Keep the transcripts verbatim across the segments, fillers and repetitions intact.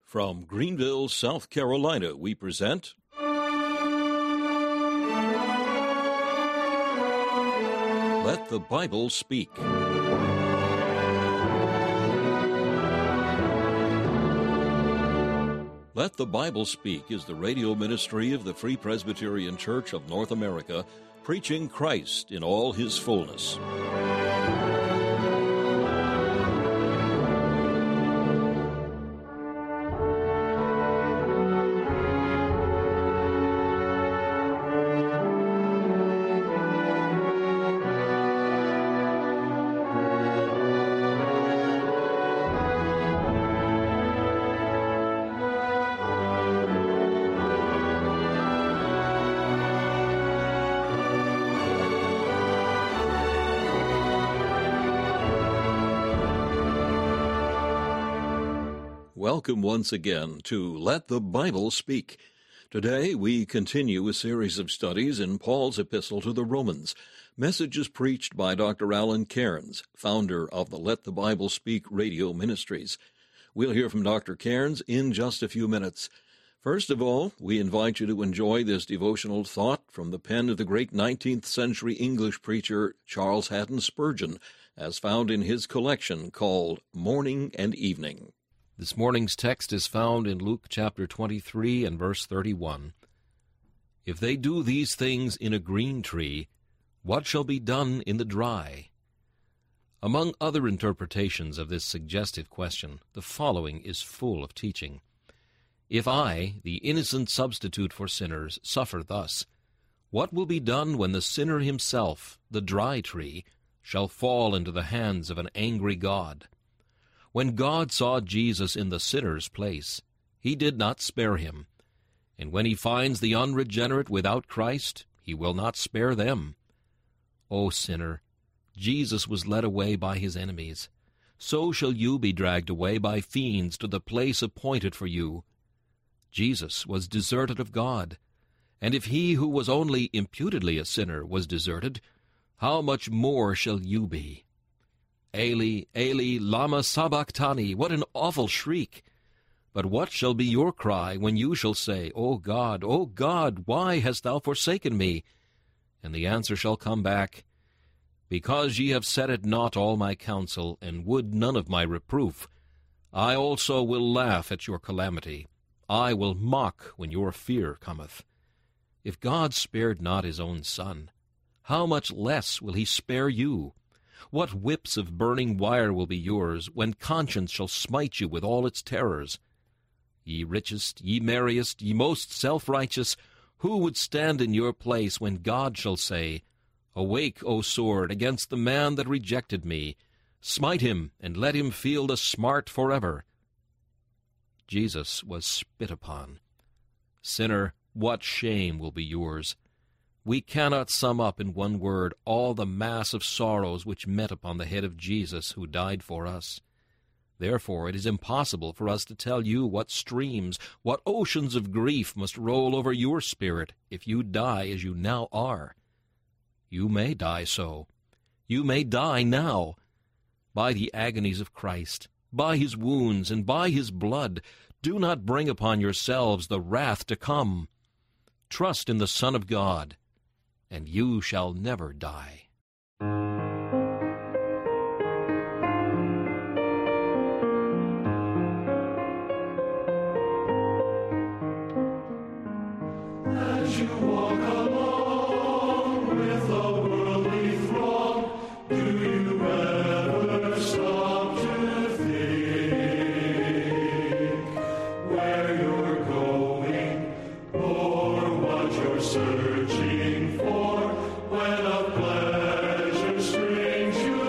From Greenville, South Carolina, we present Let the Bible Speak. Let the Bible Speak is the radio ministry of the Free Presbyterian Church of North America, preaching Christ in all his fullness. Welcome once again to Let the Bible Speak. Today we continue a series of studies in Paul's epistle to the Romans, messages preached by Doctor Alan Cairns, founder of the Let the Bible Speak radio ministries. We'll hear from Doctor Cairns in just a few minutes. First of all, we invite you to enjoy this devotional thought from the pen of the great nineteenth century English preacher Charles Haddon Spurgeon, as found in his collection called Morning and Evening. This morning's text is found in Luke chapter twenty-three and verse thirty-one. If they do these things in a green tree, what shall be done in the dry? Among other interpretations of this suggestive question, the following is full of teaching. If I, the innocent substitute for sinners, suffer thus, what will be done when the sinner himself, the dry tree, shall fall into the hands of an angry God? When God saw Jesus in the sinner's place, he did not spare him. And when he finds the unregenerate without Christ, he will not spare them. O sinner, Jesus was led away by his enemies. So shall you be dragged away by fiends to the place appointed for you. Jesus was deserted of God. And if he who was only imputedly a sinner was deserted, how much more shall you be? Eli, Eli, lama sabachthani, what an awful shriek! But what shall be your cry when you shall say, O God, O God, why hast thou forsaken me? And the answer shall come back, Because ye have set at naught all my counsel, and would none of my reproof, I also will laugh at your calamity. I will mock when your fear cometh. If God spared not his own Son, how much less will he spare you? What whips of burning wire will be yours, when conscience shall smite you with all its terrors? Ye richest, ye merriest, ye most self-righteous, who would stand in your place when God shall say, Awake, O sword, against the man that rejected me. Smite him, and let him feel the smart forever. Jesus was spit upon. Sinner, what shame will be yours? We cannot sum up in one word all the mass of sorrows which met upon the head of Jesus who died for us. Therefore it is impossible for us to tell you what streams, what oceans of grief must roll over your spirit if you die as you now are. You may die so. You may die now. By the agonies of Christ, by his wounds, and by his blood, do not bring upon yourselves the wrath to come. Trust in the Son of God, and you shall never die. As you walk along with the worldly throng, do you ever stop to think where you're going or what you're searching for? When of pleasure springs you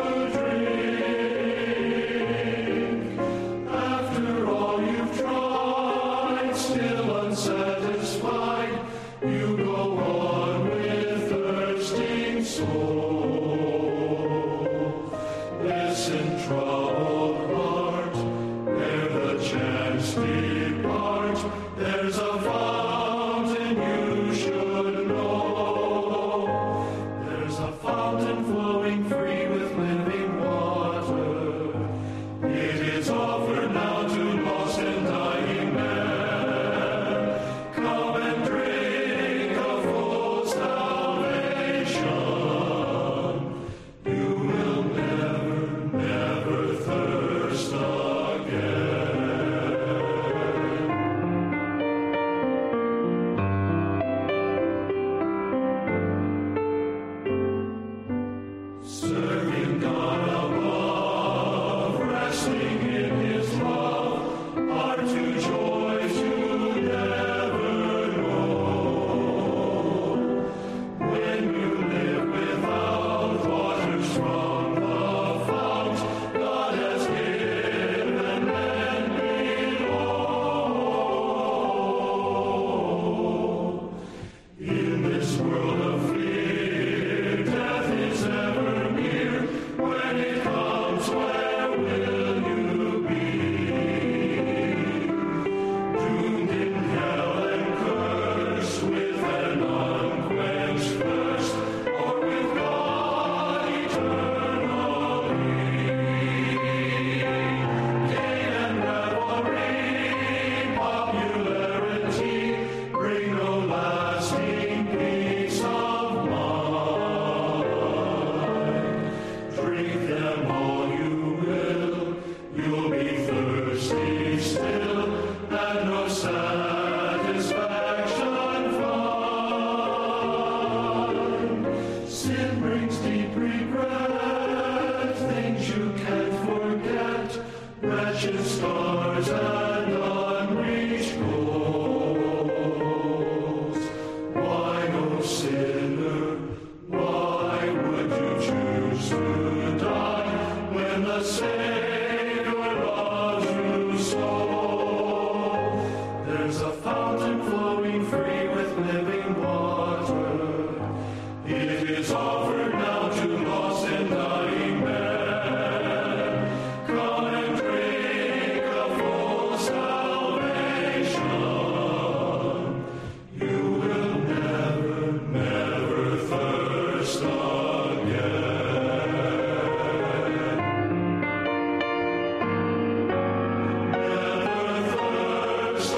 drink, after all you've tried, still unsatisfied, you go on with thirsting soul. Listen, troubled heart, ere the chance depart, there's a fountain you should know. There's a fountain flowing free with living water. It is offered now to lost and dying to joys you never know. When you live without waters from the fount God has given men below. In this world of fear, death is ever near. When it comes, where will you be? Doomed in hell and cursed with an unquenched thirst, or with God eternally. Gain and revelry, popularity, bring no lasting peace of mind. Drink them all you will, you'll be thirsty still, and no satisfaction find. Sin brings deep regret, things you can't forget, wretched scars and unreached goals. Why, no sinner, why would you choose to die when the Savior loves you so? There's a fountain flowing free with living water. It is offered now to lost and dying men. Come and drink of full salvation. You will never, never thirst again. Never thirst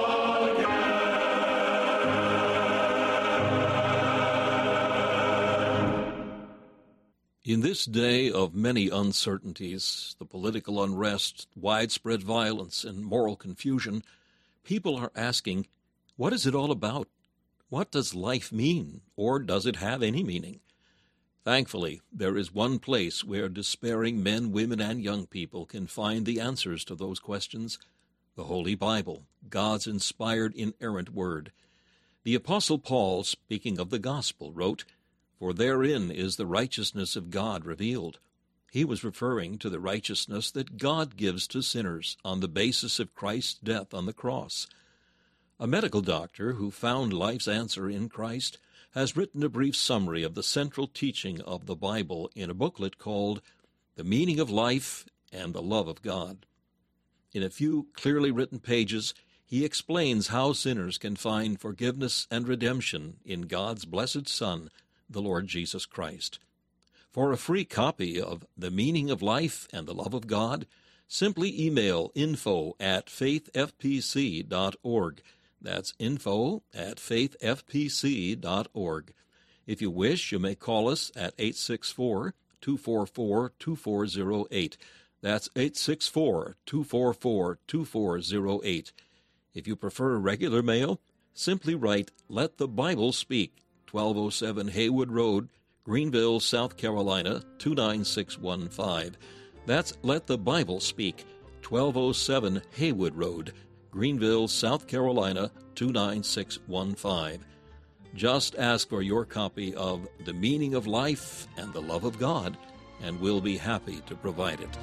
again. In this day of many uncertainties, the political unrest, widespread violence, and moral confusion, people are asking, what is it all about? What does life mean, or does it have any meaning? Thankfully, there is one place where despairing men, women, and young people can find the answers to those questions: the Holy Bible, God's inspired, inerrant word. The Apostle Paul, speaking of the gospel, wrote, "For therein is the righteousness of God revealed." He was referring to the righteousness that God gives to sinners on the basis of Christ's death on the cross. A medical doctor who found life's answer in Christ has written a brief summary of the central teaching of the Bible in a booklet called The Meaning of Life and the Love of God. In a few clearly written pages, he explains how sinners can find forgiveness and redemption in God's blessed Son, the Lord Jesus Christ. For a free copy of The Meaning of Life and the Love of God, simply email info at faith f p c dot org. That's info at faith f p c dot org. If you wish, you may call us at eight six four, two four four, two four zero eight. That's eight six four, two four four, two four zero eight. If you prefer regular mail, simply write Let the Bible Speak, twelve oh seven Haywood Road, Greenville, South Carolina, two nine six one five. That's Let the Bible Speak, twelve oh seven Haywood Road, Greenville, South Carolina, two nine six one five. Just ask for your copy of The Meaning of Life and the Love of God, and we'll be happy to provide it.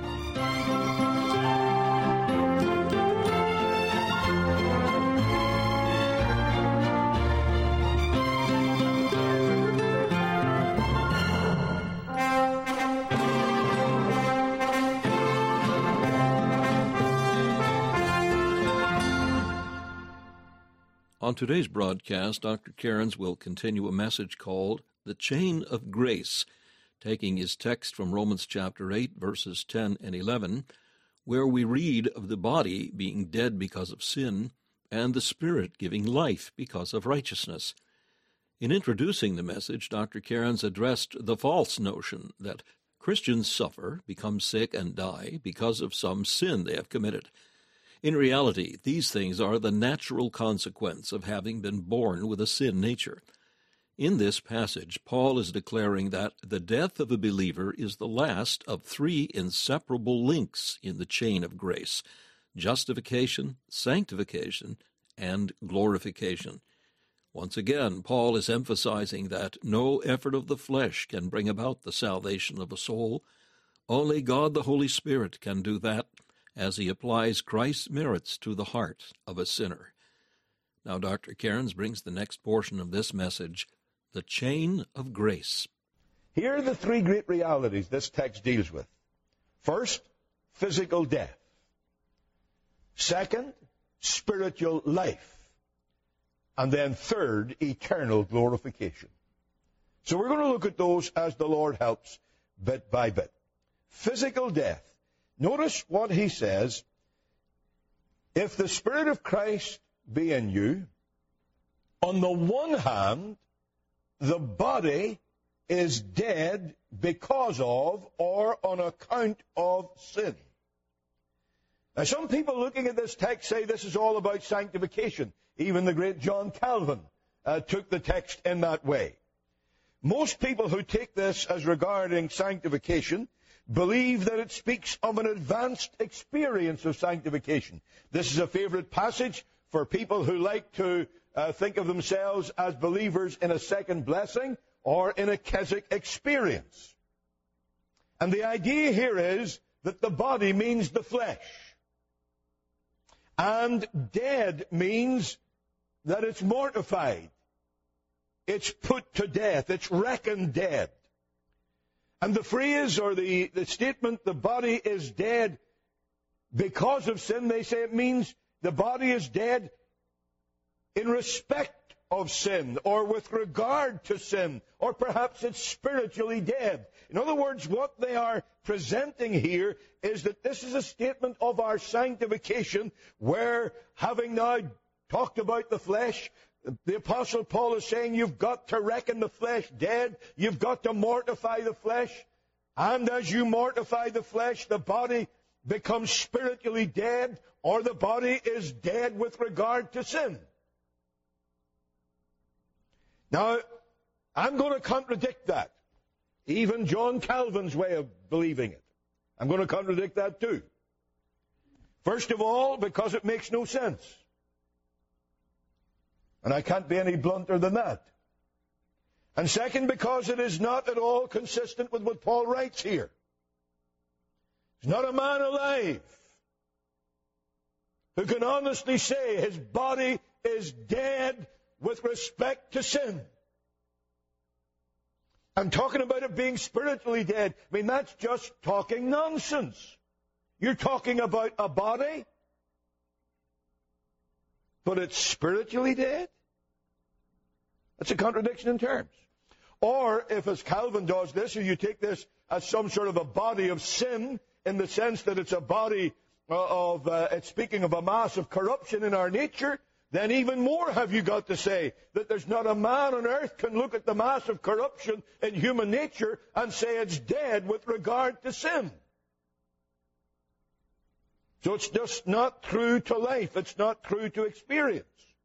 On today's broadcast, Doctor Cairns will continue a message called The Chain of Grace, taking his text from Romans chapter eight, verses ten and eleven, where we read of the body being dead because of sin and the spirit giving life because of righteousness. In introducing the message, Doctor Cairns addressed the false notion that Christians suffer, become sick, and die because of some sin they have committed. In reality, these things are the natural consequence of having been born with a sin nature. In this passage, Paul is declaring that the death of a believer is the last of three inseparable links in the chain of grace, justification, sanctification, and glorification. Once again, Paul is emphasizing that no effort of the flesh can bring about the salvation of a soul. Only God the Holy Spirit can do that as he applies Christ's merits to the heart of a sinner. Now, Doctor Cairns brings the next portion of this message, the chain of grace. Here are the three great realities this text deals with. First, physical death. Second, spiritual life. And then third, eternal glorification. So we're going to look at those as the Lord helps, bit by bit. Physical death. Notice what he says. If the Spirit of Christ be in you, on the one hand, the body is dead because of or on account of sin. Now, some people looking at this text say this is all about sanctification. Even the great John Calvin uh, took the text in that way. Most people who take this as regarding sanctification believe that it speaks of an advanced experience of sanctification. This is a favorite passage for people who like to uh, think of themselves as believers in a second blessing or in a Keswick experience. And the idea here is that the body means the flesh. And dead means that it's mortified. It's put to death. It's reckoned dead. And the phrase or the, the statement, the body is dead because of sin, they say it means the body is dead in respect of sin or with regard to sin, or perhaps it's spiritually dead. In other words, what they are presenting here is that this is a statement of our sanctification where, having now talked about the flesh, the Apostle Paul is saying you've got to reckon the flesh dead, you've got to mortify the flesh, and as you mortify the flesh, the body becomes spiritually dead, or the body is dead with regard to sin. Now, I'm going to contradict that. Even John Calvin's way of believing it. I'm going to contradict that too. First of all, because it makes no sense. And I can't be any blunter than that. And second, because it is not at all consistent with what Paul writes here. There's not a man alive who can honestly say his body is dead with respect to sin. I'm talking about it being spiritually dead. I mean, that's just talking nonsense. You're talking about a body, but it's spiritually dead? That's a contradiction in terms. Or if, as Calvin does this, or you take this as some sort of a body of sin, in the sense that it's a body of, uh, it's speaking of a mass of corruption in our nature, then even more have you got to say that there's not a man on earth can look at the mass of corruption in human nature and say it's dead with regard to sin. So it's just not true to life. It's not true to experience.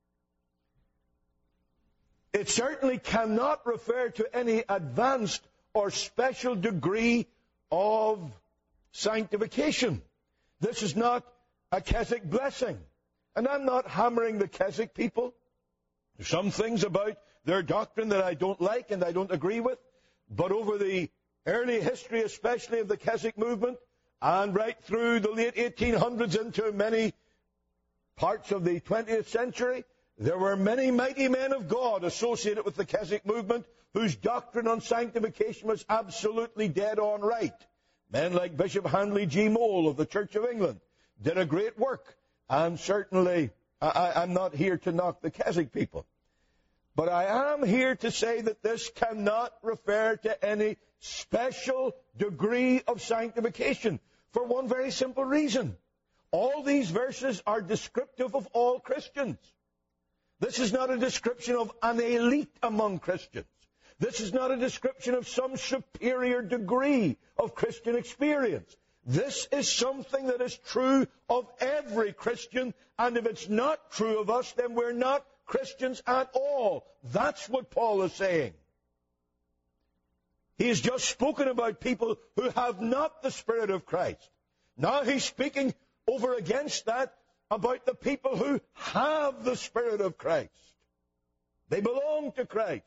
It certainly cannot refer to any advanced or special degree of sanctification. This is not a Keswick blessing. And I'm not hammering the Keswick people. There's some things about their doctrine that I don't like and I don't agree with. But over the early history, especially of the Keswick movement, and right through the late eighteen hundreds into many parts of the twentieth century, there were many mighty men of God associated with the Keswick movement whose doctrine on sanctification was absolutely dead on right. Men like Bishop Handley G. Mole of the Church of England did a great work. And certainly, I, I'm not here to knock the Keswick people. But I am here to say that this cannot refer to any special degree of sanctification for one very simple reason. All these verses are descriptive of all Christians. This is not a description of an elite among Christians. This is not a description of some superior degree of Christian experience. This is something that is true of every Christian, and if it's not true of us, then we're not Christians at all. That's what Paul is saying. He has just spoken about people who have not the Spirit of Christ. Now he's speaking over against that about the people who have the Spirit of Christ. They belong to Christ.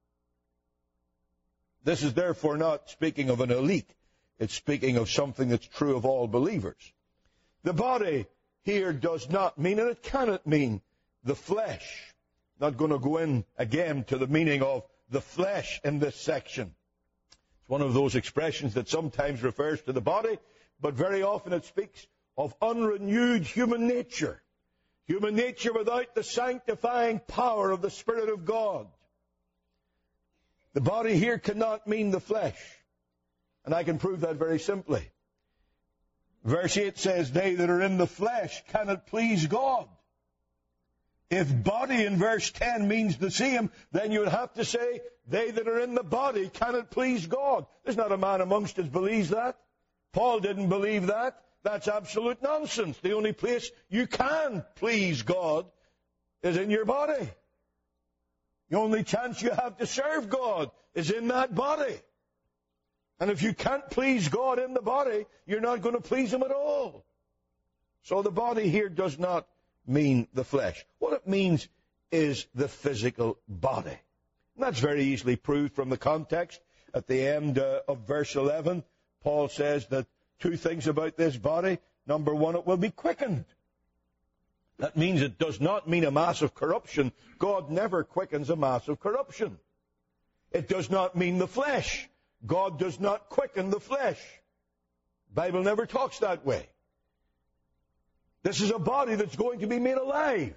This is therefore not speaking of an elite. It's speaking of something that's true of all believers. The body here does not mean, and it cannot mean, the flesh. Not going to go in again to the meaning of the flesh in this section. It's one of those expressions that sometimes refers to the body, but very often it speaks of unrenewed human nature. Human nature without the sanctifying power of the Spirit of God. The body here cannot mean the flesh. And I can prove that very simply. Verse eight says, they that are in the flesh cannot please God. If body in verse ten means the same, then you would have to say, they that are in the body cannot please God. There's not a man amongst us believes that. Paul didn't believe that. That's absolute nonsense. The only place you can please God is in your body. The only chance you have to serve God is in that body. And if you can't please God in the body, you're not going to please Him at all. So the body here does not mean the flesh. What it means is the physical body. And that's very easily proved from the context. At the end uh, of verse eleven, Paul says that two things about this body. Number one, it will be quickened. That means it does not mean a mass of corruption. God never quickens a mass of corruption. It does not mean the flesh. God does not quicken the flesh. The Bible never talks that way. This is a body that's going to be made alive.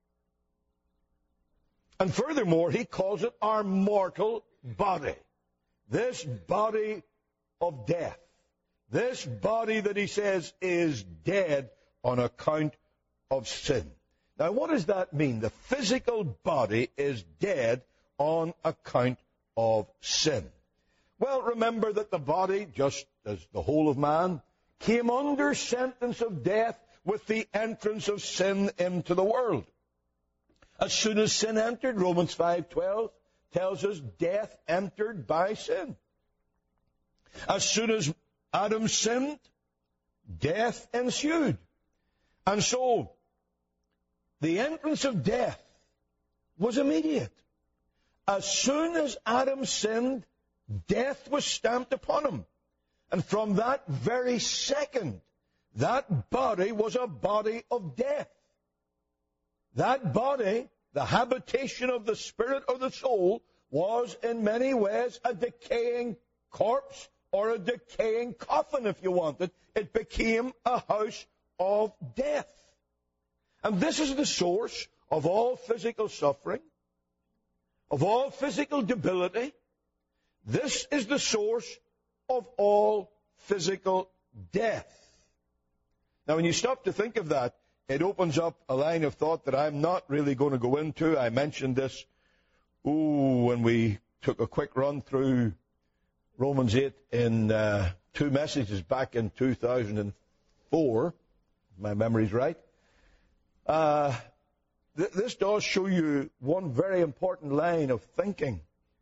And furthermore, he calls it our mortal body. This body of death. This body that he says is dead on account of sin. Now, what does that mean? The physical body is dead on account of sin. Well, remember that the body, just as the whole of man, came under sentence of death with the entrance of sin into the world. As soon as sin entered, Romans five twelve tells us death entered by sin. As soon as Adam sinned, death ensued. And so, the entrance of death was immediate. As soon as Adam sinned, death was stamped upon him. And from that very second, that body was a body of death. That body, the habitation of the spirit or the soul, was in many ways a decaying corpse or a decaying coffin, if you wanted. It became a house of death. And this is the source of all physical suffering, of all physical debility. This is the source of all physical death. Now, when you stop to think of that, it opens up a line of thought that I'm not really going to go into. I mentioned this, ooh, when we took a quick run through Romans eight in uh, two messages back in two thousand four, if my memory's right. Uh, th- this does show you one very important line of thinking.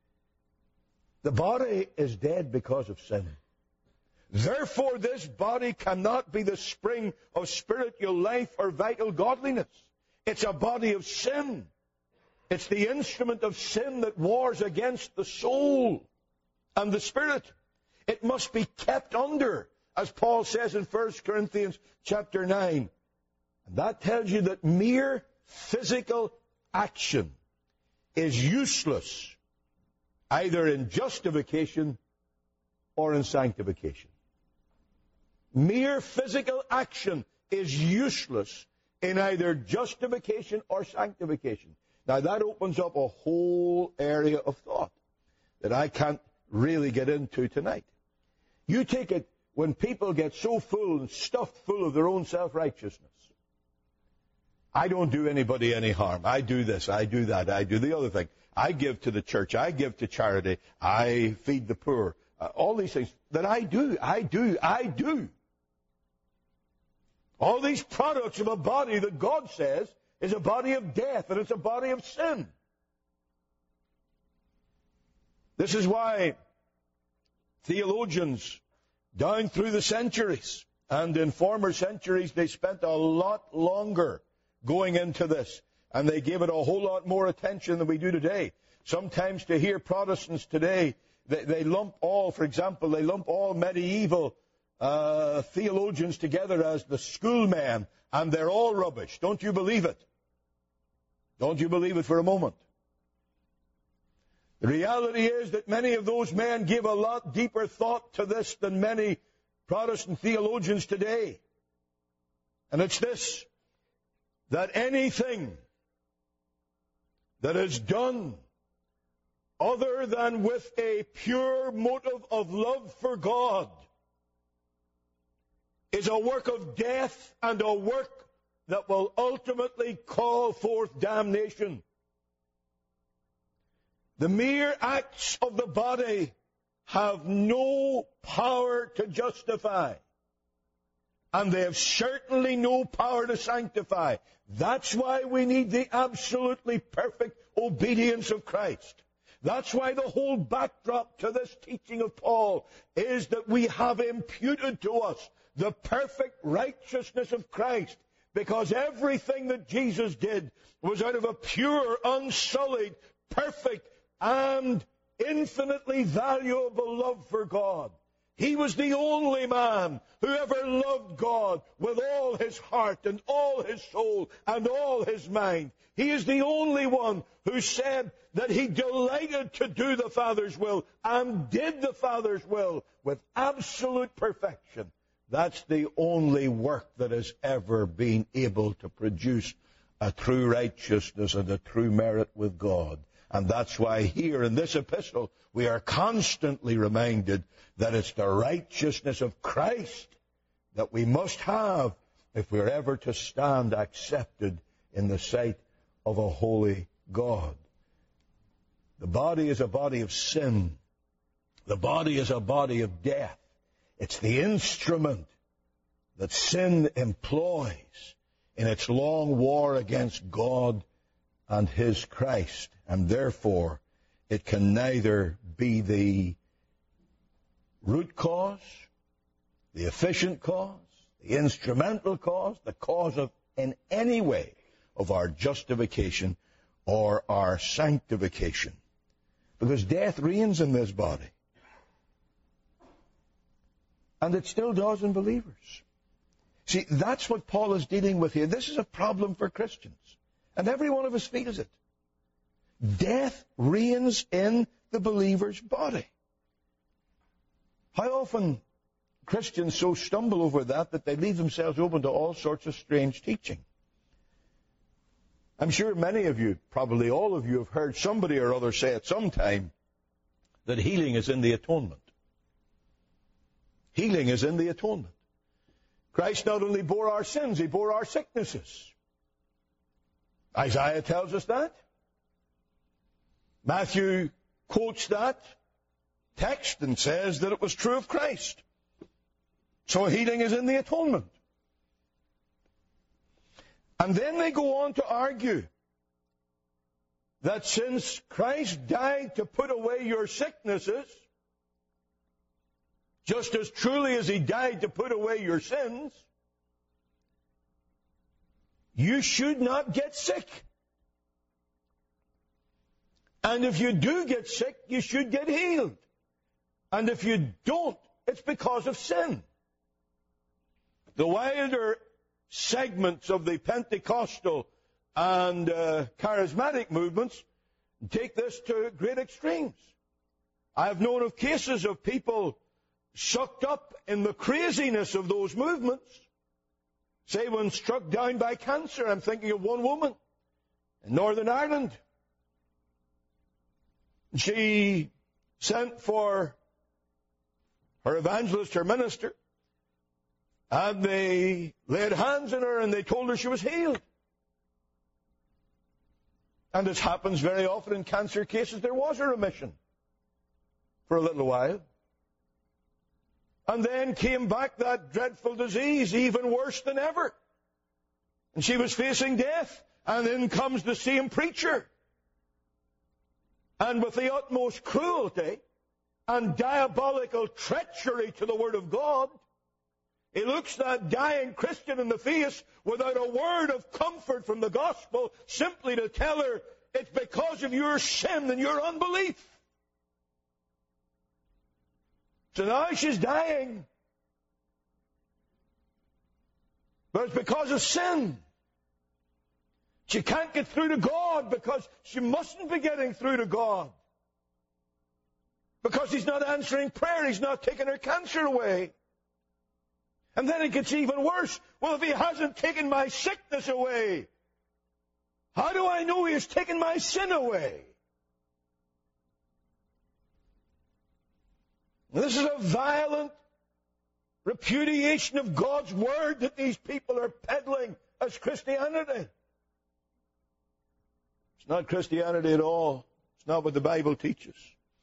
The body is dead because of sin. Therefore, this body cannot be the spring of spiritual life or vital godliness. It's a body of sin. It's the instrument of sin that wars against the soul and the spirit. It must be kept under, as Paul says in First Corinthians chapter nine. And that tells you that mere physical action is useless, either in justification or in sanctification. Mere physical action is useless in either justification or sanctification. Now, that opens up a whole area of thought that I can't really get into tonight. You take it when people get so full and stuffed full of their own self-righteousness. I don't do anybody any harm. I do this, I do that, I do the other thing. I give to the church, I give to charity, I feed the poor. Uh, all these things that I do, I do, I do. All these products of a body that God says is a body of death, and it's a body of sin. This is why theologians down through the centuries And in former centuries, they spent a lot longer going into this. And they gave it a whole lot more attention than we do today. Sometimes to hear Protestants today, they, they lump all, for example, they lump all medieval uh, theologians together as the schoolmen, and they're all rubbish. Don't you believe it? Don't you believe it for a moment? The reality is that many of those men gave a lot deeper thought to this than many Protestant theologians today. And it's this, that anything that is done other than with a pure motive of love for God is a work of death and a work that will ultimately call forth damnation. The mere acts of the body have no power to justify, and they have certainly no power to sanctify. That's why we need the absolutely perfect obedience of Christ. That's why the whole backdrop to this teaching of Paul is that we have imputed to us the perfect righteousness of Christ, because everything that Jesus did was out of a pure, unsullied, perfect, and infinitely valuable love for God. He was the only man who ever loved God with all his heart and all his soul and all his mind. He is the only one who said that he delighted to do the Father's will and did the Father's will with absolute perfection. That's the only work that has ever been able to produce a true righteousness and a true merit with God. And that's why here in this epistle we are constantly reminded that it's the righteousness of Christ that we must have if we're ever to stand accepted in the sight of a holy God. The body is a body of sin. The body is a body of death. It's the instrument that sin employs in its long war against God and his Christ. And therefore, it can neither be the root cause, the efficient cause, the instrumental cause, the cause of, in any way, of our justification or our sanctification. Because death reigns in this body. And it still does in believers. See, that's what Paul is dealing with here. This is a problem for Christians. And every one of us feels it. Death reigns in the believer's body. How often Christians so stumble over that that they leave themselves open to all sorts of strange teaching. I'm sure many of you, probably all of you, have heard somebody or other say at some time that healing is in the atonement. Healing is in the atonement. Christ not only bore our sins, he bore our sicknesses. Isaiah tells us that. Matthew quotes that text and says that it was true of Christ. So healing is in the atonement. And then they go on to argue that since Christ died to put away your sicknesses, just as truly as he died to put away your sins, you should not get sick. And if you do get sick, you should get healed. And if you don't, it's because of sin. The wilder segments of the Pentecostal and uh, charismatic movements take this to great extremes. I have known of cases of people sucked up in the craziness of those movements. Say when struck down by cancer, I'm thinking of one woman in Northern Ireland. She sent for her evangelist, her minister, and they laid hands on her and they told her she was healed. And as happens very often in cancer cases, there was a remission for a little while. And then came back that dreadful disease, even worse than ever. And she was facing death. And in comes the same preacher. And with the utmost cruelty and diabolical treachery to the Word of God, He looks that dying Christian in the face without a word of comfort from the gospel, simply to tell her it's because of your sin and your unbelief. So now she's dying. But it's because of sin. She can't get through to God because she mustn't be getting through to God. Because He's not answering prayer. He's not taking her cancer away. And then it gets even worse. Well, if He hasn't taken my sickness away, how do I know He has taken my sin away? This is a violent repudiation of God's Word that these people are peddling as Christianity. It's not Christianity at all. It's not what the Bible teaches.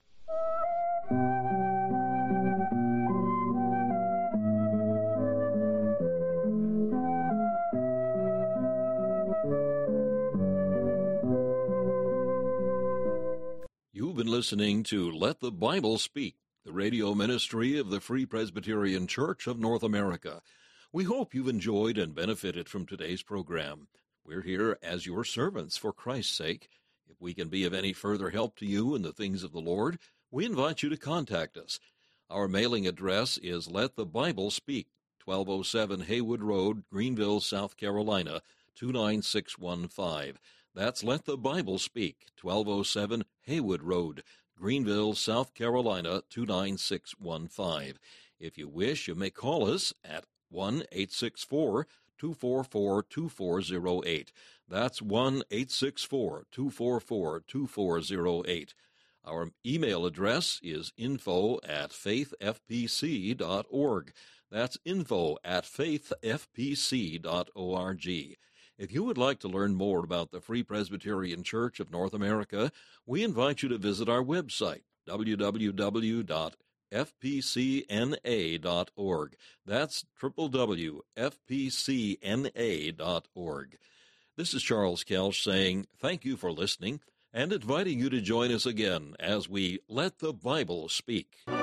You've been listening to Let the Bible Speak, the radio ministry of the Free Presbyterian Church of North America. We hope you've enjoyed and benefited from today's program. We're here as your servants for Christ's sake. If we can be of any further help to you in the things of the Lord, we invite you to contact us. Our mailing address is Let the Bible Speak, twelve oh seven Haywood Road, Greenville, South Carolina, two nine six one five. That's Let the Bible Speak, twelve oh seven Haywood Road, Greenville, South Carolina, two nine six one five. If you wish, you may call us at one eight six four, two four four, two four zero eight. That's one eight six four, two four four, two four zero eight. Our email address is info at faith f p c dot org. That's info at faith f p c dot org. If you would like to learn more about the Free Presbyterian Church of North America, we invite you to visit our website, w w w dot f p c n a dot org. That's w w w dot f p c n a dot org. This is Charles Kelch saying thank you for listening and inviting you to join us again as we Let the Bible Speak.